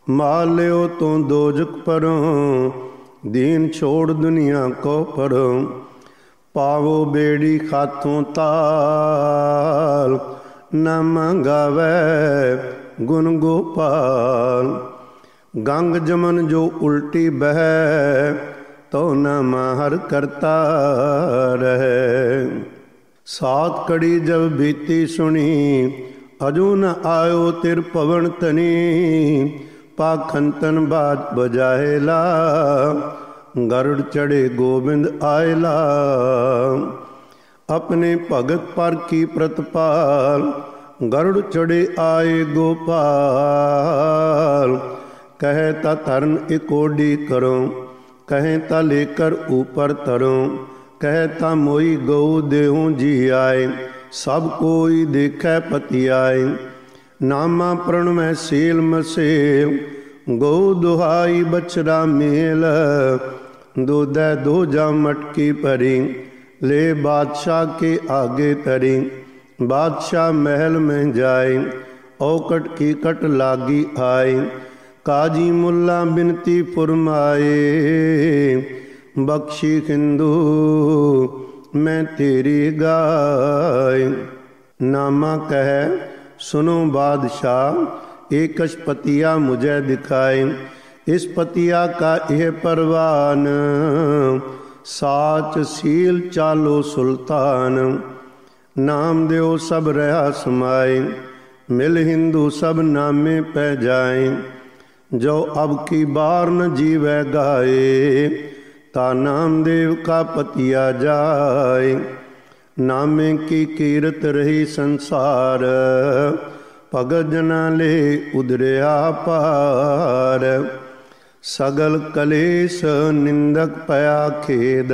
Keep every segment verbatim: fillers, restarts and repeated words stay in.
माल्यो तो दोजक परों, दीन छोड़ दुनिया को परों। पावो बेड़ी खातों ताल, न मंगावे गुण गोपाल। गंग जमन जो उल्टी बह, तो न माहर करता रहे। सात कड़ी जब बीती सुनी, अजो न आयो तिर पवन तनी। पाखंतन बाज बजाएला, गरुड़ चढ़े गोविंद आयला। अपने भगत पर की प्रतिपाल, गरुड़ चढ़े आए गोपाल। कहे ता धरन इकोडी करो, कहे ता लेकर ऊपर तरो। कहे ता मोई गऊ देहूँ जी आए, सब कोई देखे पति आए। नामा प्रण में सेल मसेल, गौ दुहाई बछड़ा मेल। दूधै दो जा मटकी भरी, ले बादशाह के आगे तरी। बादशाह महल में जाए, औकट की कट लागी आए। काजी मुल्ला बिनती फुरमाए, बख्शी हिंदू मैं तेरी गाय। नामा कहे सुनो बादशाह, एक पतिया मुझे दिखाए। इस पतिया का यह परवान, साच सील चालो सुल्तान। नाम देव सब रहा समाए, मिल हिंदू सब नामे पै जाए। जो अब की बार न जीवे गाए, ता नामदेव का पतिया जाए। नामे की कीरत रही संसार, भगत जना ले उदरिया पार। सगल कलेश निंदक पया खेद,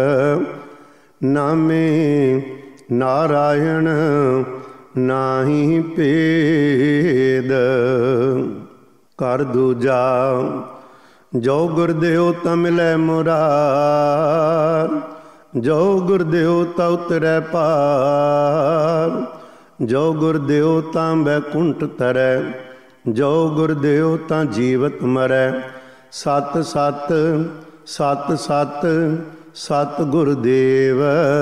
नामे नारायण नाही भेद। कर दूजा जो गुरदेव ता मिलै मुरार, जो गुरदेव ता उतरै पार। जो गुरदेव ता बैकुंठ तरै, जो गुरदेव ता जीवत मरै। सत सत सत सत सत गुरदेव,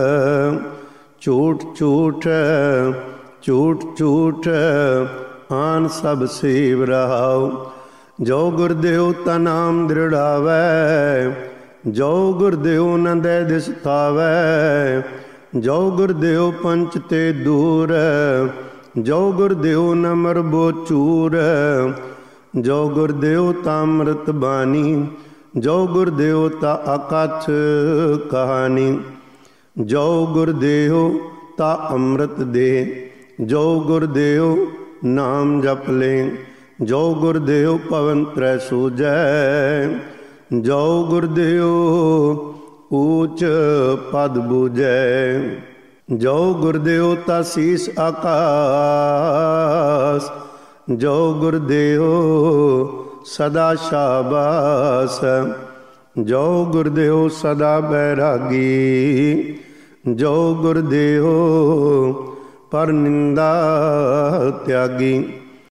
झूठ झूठ झूठ झूठ आन सब सेव रहाओ। जो गुरदेव ता नाम दृढ़ावै, जो गुरदेव न दे दिस थावै। जो गुरदेव पंच ते दूर, जो गुरदेव न मरबो चूर। जो गुरदेव ता अमृत बानी, जो गुरदेव ता अकथ कहानी। जो गुरदेव ता अमृत दे, जो गुरदेव नाम जप ले। जो गुरदेव पवन त्रै सूजै, जो गुरदेव ऊच पद बूझै। जो गुरदेव ता शीस आकाश, जो गुरदेव सदा शाबास। जो गुरदेव सदा बैरागी, जो गुरदेव पर निंदा त्यागी।